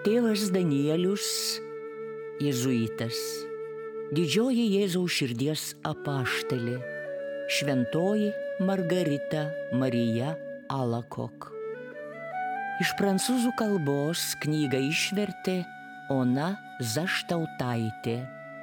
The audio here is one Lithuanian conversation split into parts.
Tėvas Danielius, jėzuitas, didžioji Jėzaus širdies apaštalė, šventoji Margarita Marija Alacoque. Iš prancūzų kalbos knygą išvertė Ona Zaštautaitė.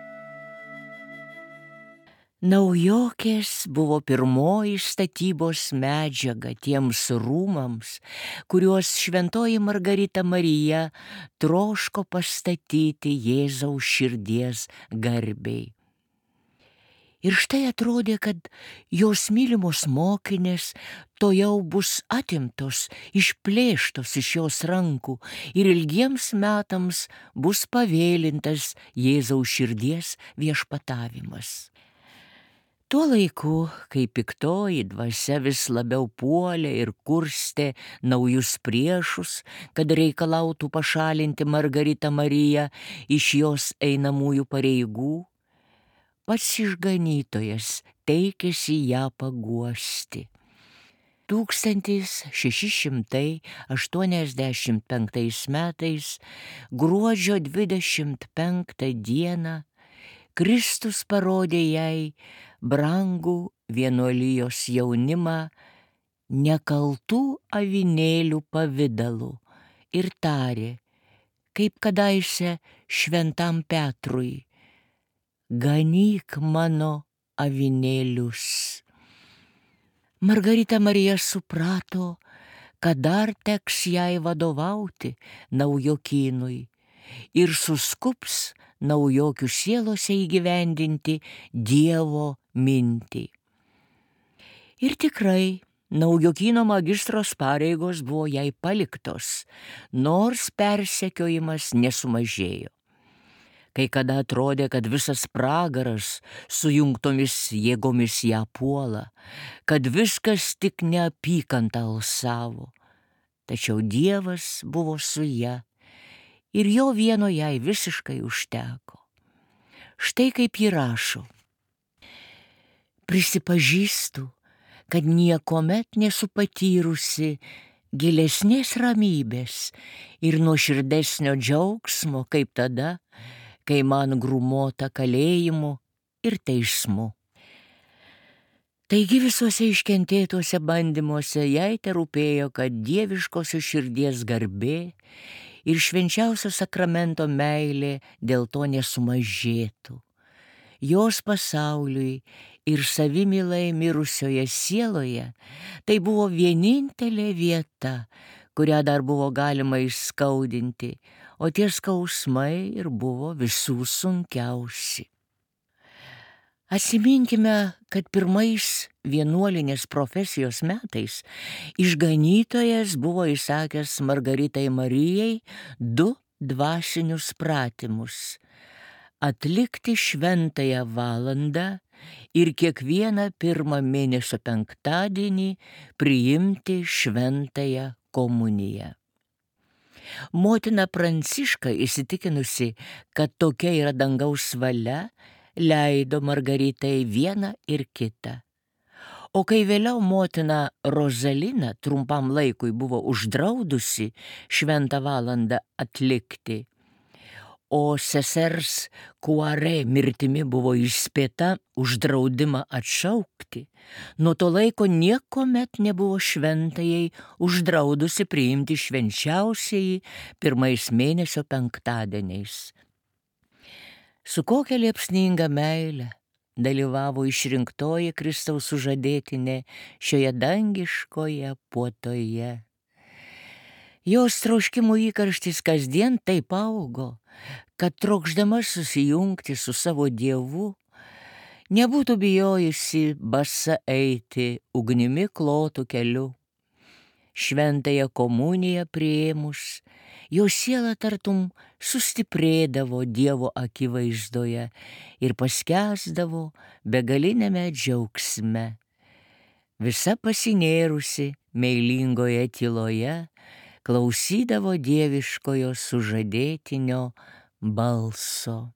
Naujokės buvo pirmoji statybos medžiaga tiems rūmams, kuriuos šventoji Margarita Marija troško pastatyti Jėzaus širdies garbei. Ir štai atrodė, kad jos mylimos mokinės tojau bus atimtos, išplėštos iš jos rankų ir ilgiems metams bus pavėlintas Jėzaus širdies viešpatavimas. Tuo laiku, kai piktoji dvasia vis labiau puolė ir kurstė naujus priešus, kad reikalautų pašalinti Margaritą Mariją iš jos einamųjų pareigų, pats išganytojas teikėsi ją paguosti. 1685 metais gruodžio 25 dieną Kristus parodė jai brangų vienuolijos jaunimą nekaltų avinėlių pavidalu ir tarė, kaip kadaise šventam Petrui: ganyk mano avinėlius. Margarita Marija suprato, kad dar teks jai vadovauti naujokynui ir suskubs naujokių sielose įgyvendinti Dievo mintį. Ir tikrai, naujokyno magistros pareigos buvo jai paliktos, nors persekiojimas nesumažėjo. Kai kada atrodė, kad visas pragaras sujungtomis jėgomis ją puola, kad viskas tik neapykantą alsavo. Tačiau Dievas buvo su ja ir jo vieno jai visiškai užteko. Štai kaip ji rašo: prisipažįstu, kad niekomet nesu patyrusi gilesnės ramybės ir nuoširdesnio džiaugsmo, kaip tada, kai man grūmota kalėjimu ir teismu. Taigi visuose iškentėtuose bandymuose jai terūpėjo, kad dieviškosios širdies garbė ir švenčiausio sakramento meilė dėl to nesumažėtų. Jos pasauliui ir savimylai mirusioje sieloje tai buvo vienintelė vieta, kurią dar buvo galima įskaudinti, o tie skausmai ir buvo visų sunkiausi. Atsiminkime, kad pirmais vienuolinės profesijos metais išganytojas buvo įsakęs Margaritai Marijai 2 dvasinius pratimus: atlikti šventąją valandą ir kiekvieną pirmą mėnesio penktadienį priimti šventąją komuniją. Motina Pranciška, įsitikinusi, kad tokia yra dangaus valia, leido Margaritai vieną ir kitą. O kai vėliau motina Rozalina trumpam laikui buvo uždraudusi šventą valandą atlikti, o sesers Kuare mirtimi buvo įspėta už draudimą atšaukti, nuo to laiko niekuomet nebuvo šventajai uždraudusi priimti švenčiausiai pirmais mėnesio penktadieniais. Su kokia liepsninga meile dalyvavo išrinktoji Kristaus sužadėtinė šioje dangiškoje puotoje. Jos troškimų įkarštis kasdien taip augo, kad trokšdama susijungti su savo Dievu, nebūtų bijojusi basa eiti ugnimi klotų keliu. Šventąją komuniją priėmus, jo siela tartum sustiprėdavo Dievo akivaizdoje ir paskęsdavo begalinėme džiaugsme. Visa pasinėrusi meilingoje tyloje klausydavo dieviškojo sužadėtinio balso.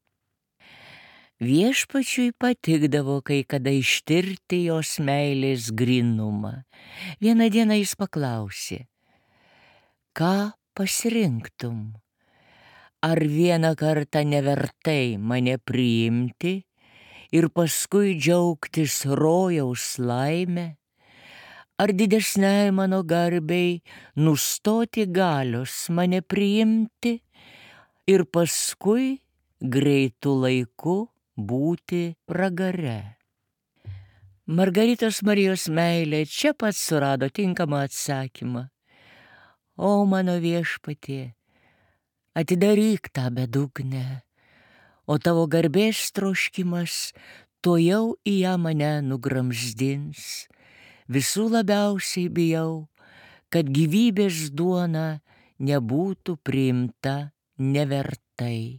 Viešpačiui patikdavo kai kada ištirti jos meilės grynumą. Vieną dieną jis paklausė: ką pasirinktum, Ar vieną kartą nevertai mane priimti ir paskui džiaugtis rojaus laime? Ar didesniai mano garbei nustoti galios mane priimti ir paskui greitu laiku būti pragare? Margaritos Marijos meilė čia pat surado tinkamą atsakymą. O mano viešpatie, atidaryk tą bedugnę, o tavo garbės troškimas tuojau į ją mane nugramzdins. Visų labiausiai bijau, kad gyvybės duona nebūtų priimta nevertai.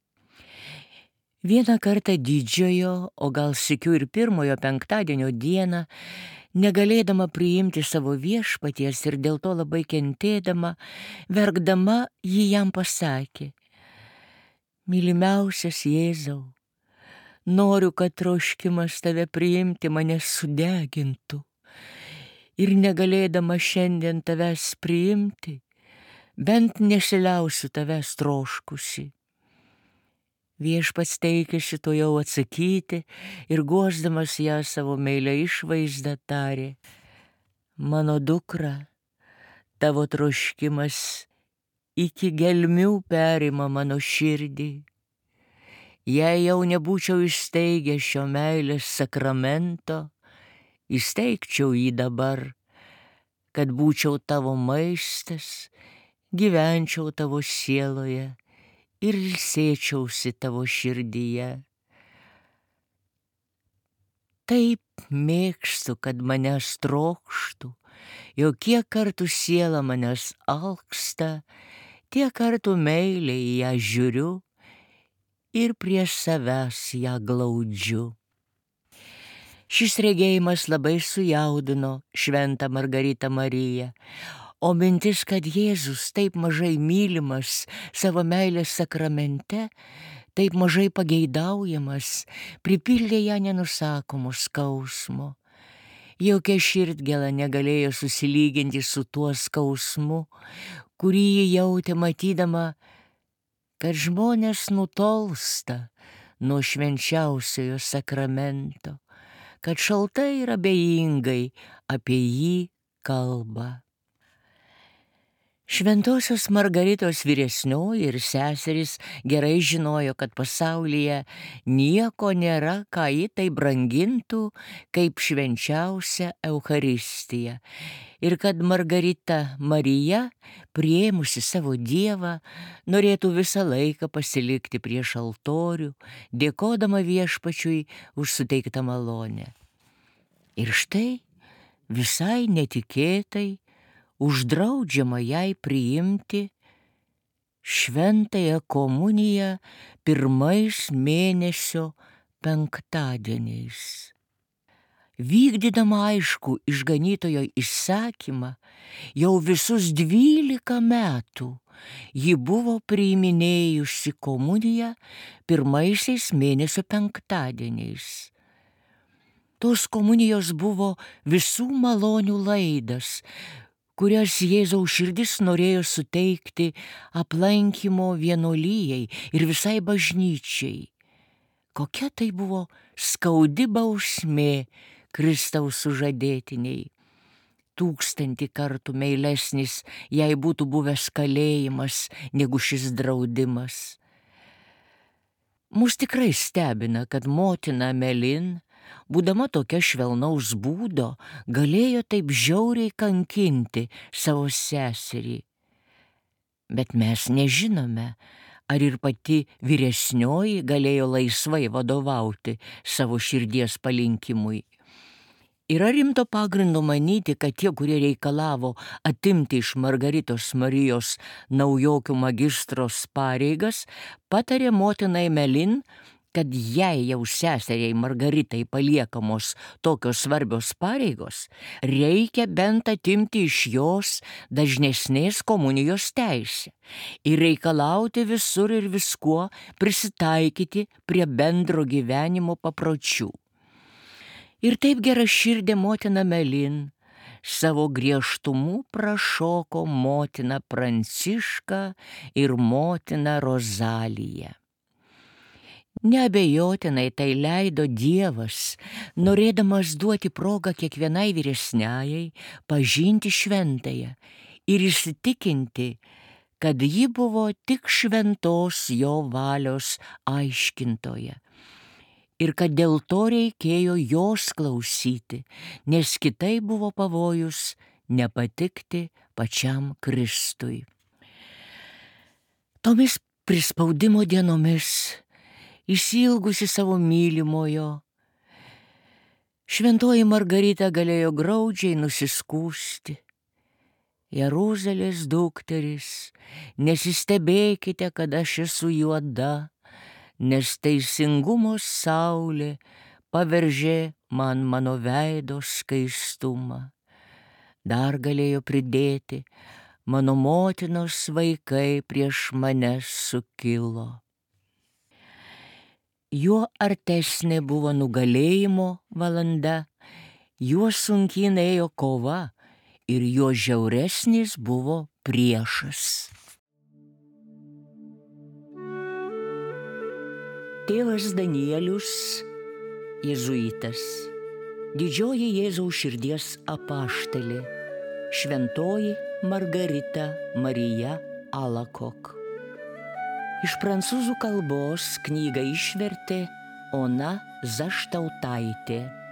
Vieną kartą didžiojo, o gal sykiu ir pirmojo penktadienio dieną, negalėdama priimti savo viešpaties ir dėl to labai kentėdama, verkdama, ji jam pasakė: Mylimiausias Jėzau, noriu, kad troškimas tave priimti mane sudegintų. Ir negalėdama šiandien tavęs priimti, bent nesiliausiu tavęs troškusi. Viešpats teikėsi tuojau atsakyti ir guosdamas ją savo meilę išvaizdą tarė: Mano dukra, tavo troškimas iki gelmių perima mano širdį. Jei jau nebūčiau įsteigęs šio meilės sakramento, įsteigčiau jį dabar, kad būčiau tavo maistas, gyvenčiau tavo sieloje ir ilsėčiausi tavo širdyje. Taip mėgstu, kad manęs trokštų, jau kiek kartų siela manęs alksta, tiek kartų meiliai į ją žiūriu ir prie savęs ją glaudžiu. Šis regėjimas labai sujaudino šventą Margaritą Mariją, o mintis, kad Jėzus taip mažai mylimas savo meilės sakramente, taip mažai pageidaujamas, pripildė ją nenusakomo skausmo. Jokia širdgėla negalėjo susilyginti su tuo skausmu, kurį ji jautė matydama, kad žmonės nutolsta nuo švenčiausiojo sakramento, kad šaltai ir abejingai apie jį kalba. Šventosios Margaritos vyresnioji ir seserys gerai žinojo, kad pasaulyje nieko nėra, ką ji tai brangintų, kaip švenčiausia Eucharistija, ir kad Margarita Marija, priėmusi savo Dievą, norėtų visą laiką pasilikti prieš altorių, dėkodama viešpačiui už suteiktą malonę. Ir štai visai netikėtai uždraudžiama jai priimti šventąją komuniją pirmais mėnesio penktadieniais. Vykdydama aišku išganytojo įsakymą, jau visus 12 metų ji buvo priiminėjusi komuniją pirmaisiais mėnesio penktadieniais. Tos komunijos buvo visų malonių laidas, kurias Jėzaus širdis norėjo suteikti aplankymo vienuolijai ir visai bažnyčiai. Kokia tai buvo skaudi bausmė Kristaus sužadėtiniai. 1000 kartų meilesnis jai būtų buvęs kalėjimas negu šis draudimas. Mus tikrai stebina, kad motina Melin, būdama tokia švelnaus būdo, galėjo taip žiauriai kankinti savo seserį. Bet mes nežinome, ar ir pati vyresnioji galėjo laisvai vadovauti savo širdies palinkimui. Yra rimto pagrindo manyti, kad tie, kurie reikalavo atimti iš Margaritos Marijos naujokių magistros pareigas, patarė motinai Melin, kad jei jau seseriai Margaritai paliekamos tokios svarbios pareigos, reikia bent atimti iš jos dažnesnės komunijos teisę ir reikalauti visur ir viskuo prisitaikyti prie bendro gyvenimo papročių. Ir taip geraširdė motina Melin savo griežtumu prašoko motina Pranciška ir motina Rozalija. Neabejotinai tai leido Dievas, norėdamas duoti progą kiekvienai vyresniajai pažinti šventąją ir įsitikinti, kad ji buvo tik šventos jo valios aiškintoja ir kad dėl to reikėjo jos klausyti, nes kitai buvo pavojus nepatikti pačiam Kristui. Tomis prispaudimo dienomis, išsiilgusi savo mylimojo, šventoji Margarita galėjo graudžiai nusiskųsti. Jeruzalės dukterys, nesistebėkite, kad aš esu juoda, nes teisingumo saulė paveržė man mano veido skaistumą. Dar galėjo pridėti, mano motinos vaikai prieš mane sukilo. Juo artesnė buvo nugalėjimo valanda, juo sunkiai ėjo kova ir juo žiauresnis buvo priešas. Tėvas Danielius, jėzuitas, didžioji Jėzaus širdies apaštalė, šventoji Margarita Marija Alakok. Iš prancūzų kalbos knygą išvertė Ona Zaštautaitė.